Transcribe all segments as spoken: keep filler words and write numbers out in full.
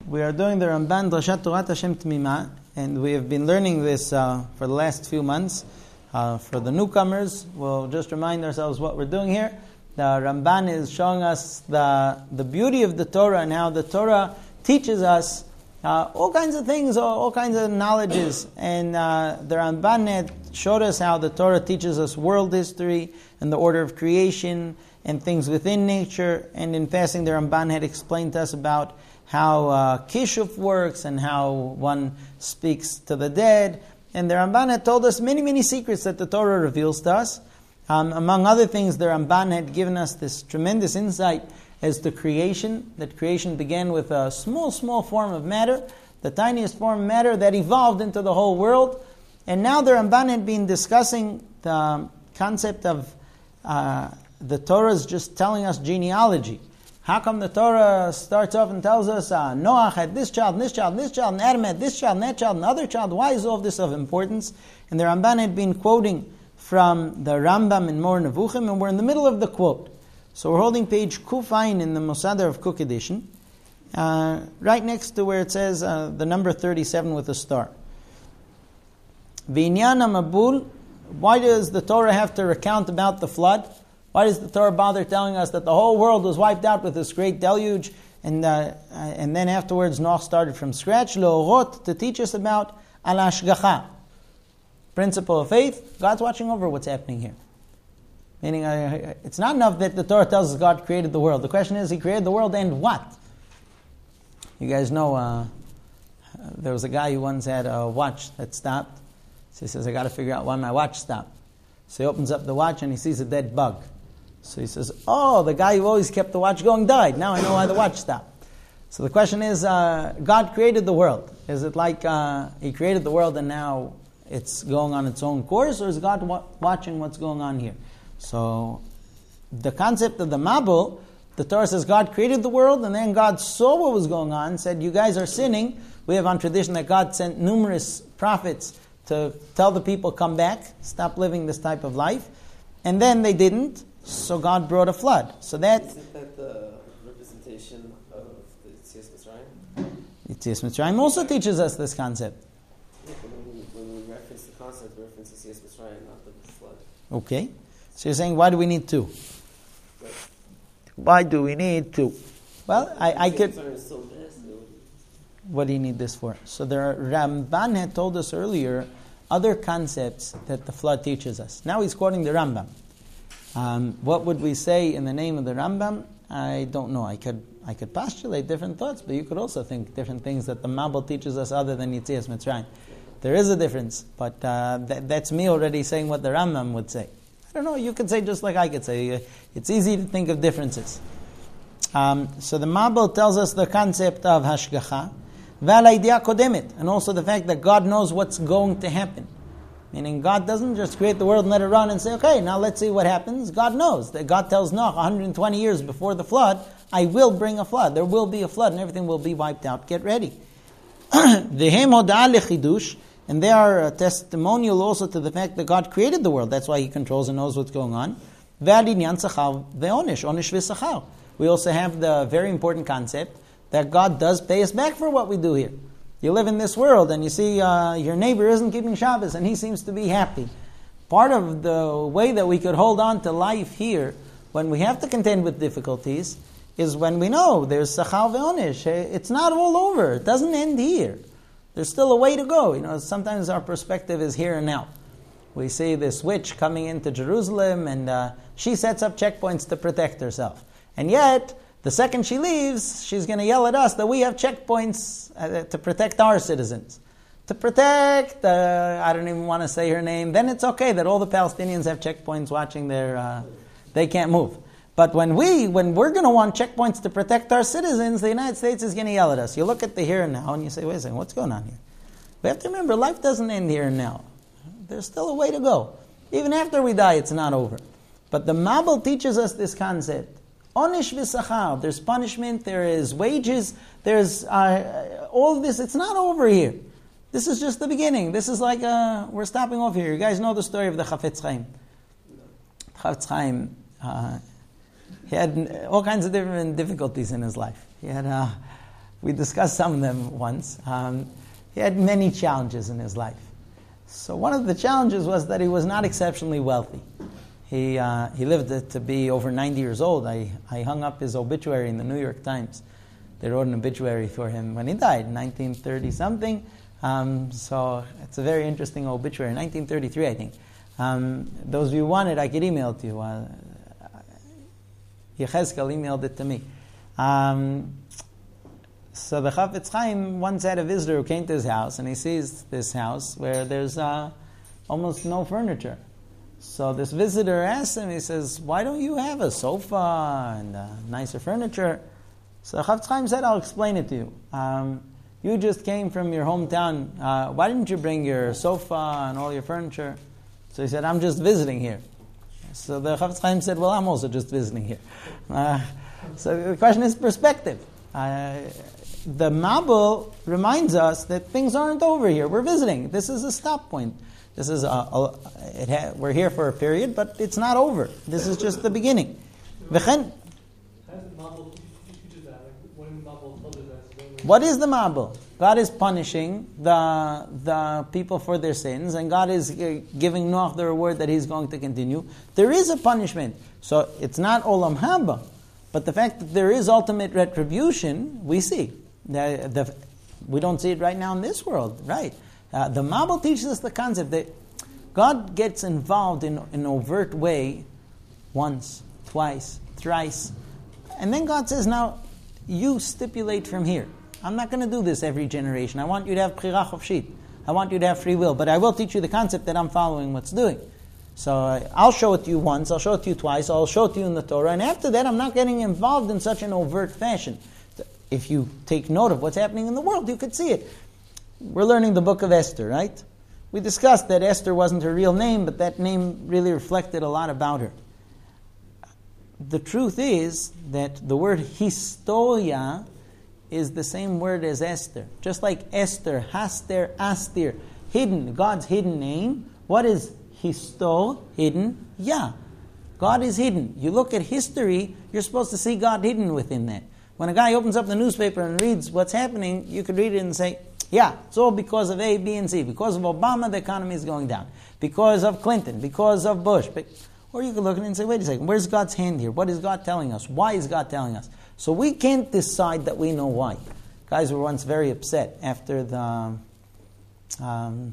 We are doing the Ramban Drashat Torat Hashem Tmima, and we have been learning this uh, for the last few months. Uh, for the newcomers, we'll just remind ourselves what we're doing here. The Ramban is showing us the the beauty of the Torah and how the Torah teaches us uh, all kinds of things, all, all kinds of knowledges. And uh, the Ramban had showed us how the Torah teaches us world history and the order of creation and things within nature. And in passing, the Ramban had explained to us about how uh, Kishuf works and how one speaks to the dead. And the Ramban had told us many, many secrets that the Torah reveals to us. Um, among other things, the Ramban had given us this tremendous insight as to creation, that creation began with a small, small form of matter, the tiniest form of matter that evolved into the whole world. And now the Ramban had been discussing the concept of uh, the Torah is just telling us genealogy. How come the Torah starts off and tells us uh, Noach had this child, and this child, and this child, and Adam had this child, and that child, and other child? Why is all of this of importance? And the Ramban had been quoting from the Rambam in Mor Nevuchim, and we're in the middle of the quote. So we're holding page Kufayin in the Mosader of Cook edition, uh, right next to where it says uh, the number thirty-seven with a star. V'inyan Mabul. Why does the Torah have to recount about the flood? Why does the Torah bother telling us that the whole world was wiped out with this great deluge, and uh, and then afterwards Noach started from scratch? Le'orot, to teach us about al hashgacha, principle of faith. God's watching over what's happening here. Meaning, uh, it's not enough that the Torah tells us God created the world. The question is, He created the world and what? You guys know, uh, there was a guy who once had a watch that stopped. So he says, I got to figure out why my watch stopped. So he opens up the watch and he sees a dead bug. So he says, oh, the guy who always kept the watch going died. Now I know why the watch stopped. So the question is, uh, God created the world. Is it like uh, He created the world and now it's going on its own course, or is God wa- watching what's going on here? So the concept of the Mabul, the Torah says God created the world and then God saw what was going on, said, you guys are sinning. We have on tradition that God sent numerous prophets to tell the people, come back, stop living this type of life. And then they didn't, so God brought a flood. So that... Isn't that the representation of the Yetzias Mitzrayim? Yetzias Mitzrayim also teaches us this concept. Yeah, but when we, when we reference the concept, we reference Yetzias Mitzrayim, not the flood. Okay. So you're saying, why do we need two? Right. Why do we need two? Well, I, I could... So vast, what do you need this for? So the Ramban had told us earlier other concepts that the flood teaches us. Now he's quoting the Rambam. Um, what would we say in the name of the Rambam? I don't know. I could I could postulate different thoughts, but you could also think different things that the Mabul teaches us other than Yetzias Mitzrayim. There is a difference, but uh, th- that's me already saying what the Rambam would say. I don't know. You could say just like I could say. It's easy to think of differences. Um, so the Mabul tells us the concept of Hashgacha, V'al kodemet, and also the fact that God knows what's going to happen. Meaning God doesn't just create the world and let it run and say, okay, now let's see what happens. God knows. That God tells Noach one hundred twenty years before the flood, I will bring a flood. There will be a flood and everything will be wiped out. Get ready. V'hem hoda'ah lechidush, and they are a testimonial also to the fact that God created the world. That's why He controls and knows what's going on. V'al inyan sachar ve'onish, onish v'sachar. We also have the very important concept that God does pay us back for what we do here. You live in this world and you see uh, your neighbor isn't keeping Shabbos and he seems to be happy. Part of the way that we could hold on to life here when we have to contend with difficulties is when we know there's sachar ve'onish. It's not all over. It doesn't end here. There's still a way to go. You know, sometimes our perspective is here and now. We see this witch coming into Jerusalem and uh, she sets up checkpoints to protect herself. And yet, the second she leaves, she's going to yell at us that we have checkpoints uh, to protect our citizens. To protect, uh, I don't even want to say her name, then it's okay that all the Palestinians have checkpoints watching their, uh, they can't move. But when we, when we're going to want checkpoints to protect our citizens, the United States is going to yell at us. You look at the here and now and you say, wait a second, what's going on here? We have to remember, life doesn't end here and now. There's still a way to go. Even after we die, it's not over. But the Mabul teaches us this concept. Onish v'sachar. There's punishment, there is wages, there's uh, all of this. It's not over here. This is just the beginning. This is like, uh, we're stopping off here. You guys know the story of the Chafetz Chaim. Chafetz Chaim, uh, he had all kinds of different difficulties in his life. He had uh, we discussed some of them once. Um, he had many challenges in his life. So one of the challenges was that he was not exceptionally wealthy. He uh, he lived to, to be over ninety years old. I, I hung up his obituary in the New York Times. They wrote an obituary for him when he died, nineteen thirty something. Um, so it's a very interesting obituary, nineteen thirty-three, I think. Um, those of you who want it, I could email it to you. Uh, Yechezkel emailed it to me. Um, so the Chafetz Chaim once had a visitor who came to his house, and he sees this house where there's uh, almost no furniture. So this visitor asks him, he says, why don't you have a sofa and uh, nicer furniture? So the Chafetz Chaim said, I'll explain it to you. Um, you just came from your hometown. Uh, why didn't you bring your sofa and all your furniture? So he said, I'm just visiting here. So the Chafetz Chaim said, well, I'm also just visiting here. Uh, so the question is perspective. Uh, the Mabul reminds us that things aren't over here. We're visiting. This is a stop point. This is a, a, it ha, we're here for a period, but it's not over. This is just the beginning. V'chen, what is the Mabul? God is punishing the the people for their sins, and God is giving Noach the reward that He's going to continue. There is a punishment, so it's not Olam Haba, but the fact that there is ultimate retribution, we see. The, the, we don't see it right now in this world, right? Uh, the Mabul teaches us the concept that God gets involved in an overt way once, twice, thrice, and then God says, now you stipulate from here. I'm not going to do this every generation. I want you to have bchira chofshit. I want you to have free will. But I will teach you the concept that I'm following what's doing. So uh, I'll show it to you once, I'll show it to you twice, I'll show it to you in the Torah, and after that I'm not getting involved in such an overt fashion. If you take note of what's happening in the world, you could see it. We're learning the book of Esther, right? We discussed that Esther wasn't her real name, but that name really reflected a lot about her. The truth is that the word histolia is the same word as Esther. Just like Esther, Haster, Astir, hidden, God's hidden name. What is histo, hidden? Yeah. God is hidden. You look at history, you're supposed to see God hidden within that. When a guy opens up the newspaper and reads what's happening, you could read it and say, yeah, it's all because of A, B, and C. Because of Obama, the economy is going down. Because of Clinton. Because of Bush. Or you could look at it and say, wait a second, where's God's hand here? What is God telling us? Why is God telling us? So we can't decide that we know why. Guys were once very upset after the um,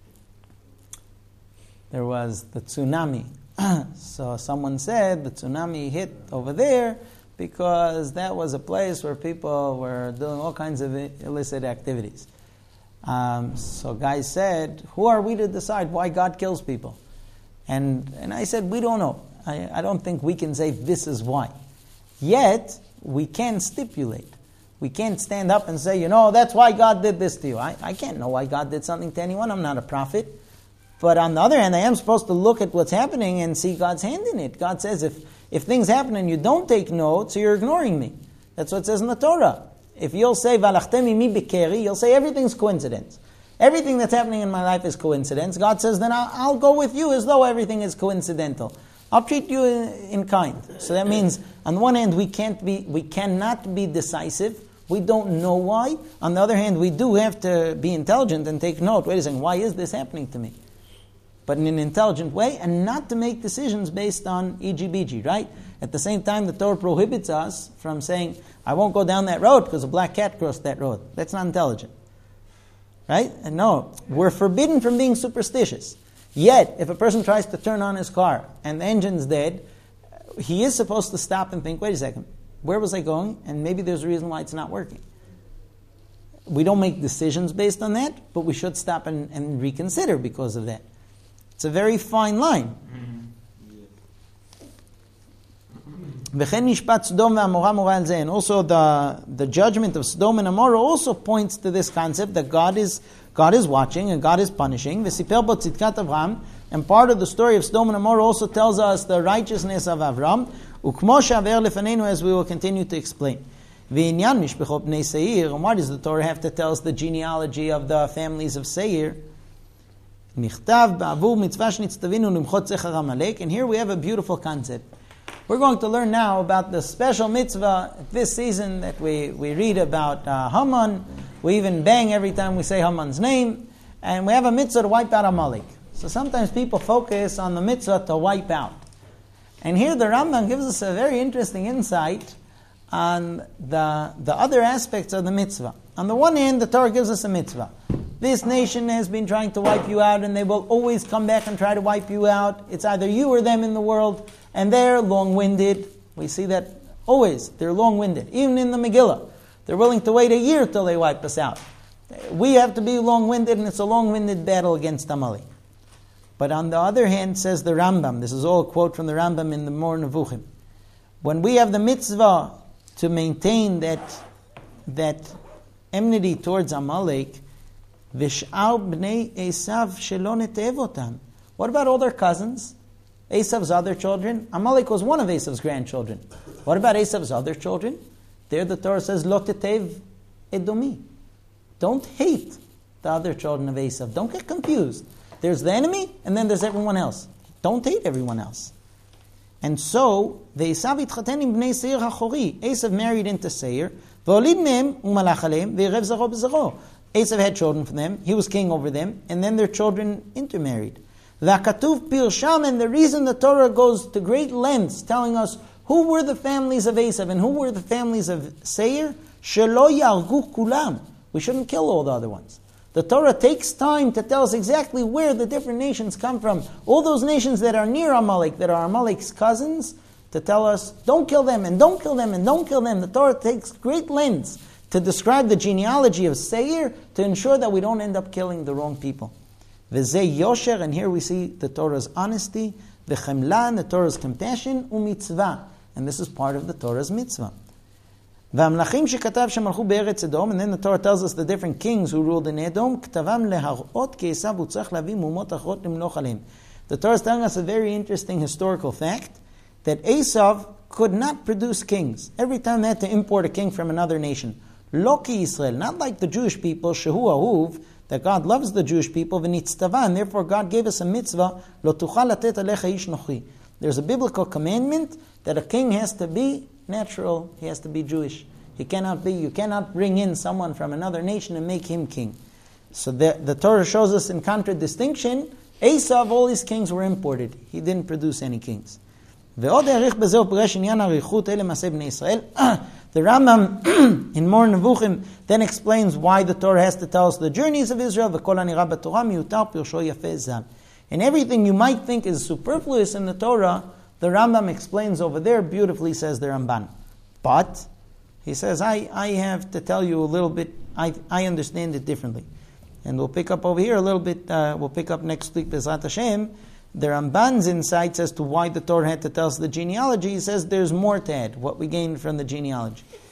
there was the tsunami. So someone said the tsunami hit over there because that was a place where people were doing all kinds of illicit activities. Um, so guys said, who are we to decide why God kills people? And and I said, we don't know. I, I don't think we can say this is why. Yet, we can stipulate. We can't stand up and say, you know, that's why God did this to you. I, I can't know why God did something to anyone. I'm not a prophet. But on the other hand, I am supposed to look at what's happening and see God's hand in it. God says, if, if things happen and you don't take note, so you're ignoring me. That's what it says in the Torah. If you'll say, Valachtemi mi bekeri, you'll say everything's coincidence. Everything that's happening in my life is coincidence. God says, then I'll, I'll go with you as though everything is coincidental. I'll treat you in, in kind. So that means, on the one hand, we can't be, we cannot be decisive. We don't know why. On the other hand, we do have to be intelligent and take note. Wait a second, why is this happening to me? But in an intelligent way, and not to make decisions based on E G B G, right? At the same time, the Torah prohibits us from saying, I won't go down that road because a black cat crossed that road. That's not intelligent. Right? And no, we're forbidden from being superstitious. Yet, if a person tries to turn on his car and the engine's dead, he is supposed to stop and think, wait a second, where was I going? And maybe there's a reason why it's not working. We don't make decisions based on that, but we should stop and, and reconsider because of that. It's a very fine line. And also the, the judgment of Sodom and Amorah also points to this concept that God is God is watching and God is punishing. And part of the story of Sodom and Amorah also tells us the righteousness of Avram, as we will continue to explain. And why does the Torah have to tell us the genealogy of the families of Seir? And here we have a beautiful concept. We're going to learn now about the special mitzvah this season that we, we read about uh, Haman. We even bang every time we say Haman's name. And we have a mitzvah to wipe out Amalek. So sometimes people focus on the mitzvah to wipe out. And here the Rambam gives us a very interesting insight on the, the other aspects of the mitzvah. On the one hand, the Torah gives us a mitzvah. This nation has been trying to wipe you out, and they will always come back and try to wipe you out. It's either you or them in the world, and they're long-winded. We see that always. They're long-winded. Even in the Megillah, they're willing to wait a year till they wipe us out. We have to be long-winded, and it's a long-winded battle against Amalek. But on the other hand, says the Rambam, this is all a quote from the Rambam in the Mor Nevuchim, when we have the mitzvah to maintain that, that enmity towards Amalek, V'sh'ar bnei Esav shelo netev otam. What about all their cousins? Esav's other children? Amalek was one of Esav's grandchildren. What about Esav's other children? There the Torah says, Lo tetev edomi. Don't hate the other children of Esav. Don't get confused. There's the enemy, and then there's everyone else. Don't hate everyone else. And so, Esav itchaten im bnei Seir hachori. Esav married into Seir. V'olid mehem u'malach aleim v'yerev zaro b'zaro. Esav had children from them. He was king over them. And then their children intermarried. V'akatuv pirsham. And the reason the Torah goes to great lengths telling us who were the families of Esav and who were the families of Seir, shelo yargu kulam. We shouldn't kill all the other ones. The Torah takes time to tell us exactly where the different nations come from. All those nations that are near Amalek, that are Amalek's cousins, to tell us, don't kill them, and don't kill them, and don't kill them. The Torah takes great lengths to describe the genealogy of Seir to ensure that we don't end up killing the wrong people. V'zeh yosher, and here we see the Torah's honesty, v'chemla, the Torah's compassion, u'mitzvah. And this is part of the Torah's mitzvah. והמלכים שכתב שמלכו בארץ אדום, and then the Torah tells us the different kings who ruled in Edom, כתבם להראות כי עשיו הוא צריך להביא מאומות אחרות למלוך עליהם. The Torah is telling us a very interesting historical fact, that Esav could not produce kings. Every time they had to import a king from another nation. Lo ki Yisrael, not like the Jewish people, shehu ahuv, that God loves the Jewish people, v'nitztava, and therefore God gave us a mitzvah, lo tuchal latet alecha ish nochi. There's a biblical commandment that a king has to be natural, he has to be Jewish. He cannot be, you cannot bring in someone from another nation and make him king. So the, the Torah shows us in contradistinction, Esav, all his kings were imported. He didn't produce any kings. The Rambam in Mor Nevuchim then explains why the Torah has to tell us the journeys of Israel. And everything you might think is superfluous in the Torah, the Rambam explains over there, beautifully says the Ramban. But, he says, I, I have to tell you a little bit, I, I understand it differently. And we'll pick up over here a little bit, uh, we'll pick up next week, B'ezrat Hashem, the Ramban's insights as to why the Torah had to tell us the genealogy. He says there's more to add, what we gained from the genealogy.